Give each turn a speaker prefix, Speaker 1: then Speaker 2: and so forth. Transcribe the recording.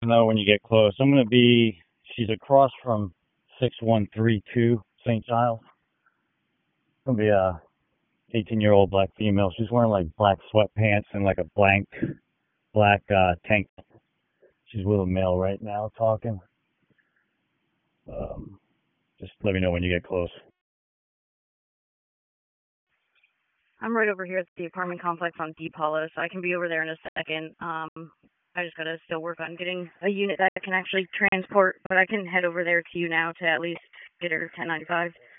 Speaker 1: know when you get close. She's across from 6132 St. Giles. It's going to be a 18-year-old black female. She's wearing like black sweatpants and like a black tank. She's with a male right now talking. Just let me know when you get close.
Speaker 2: I'm right over here at the apartment complex on Deep Hollow, so I can be over there in a second. I just gotta still work on getting a unit that can actually transport, but I can head over there to you now to at least get her 1095.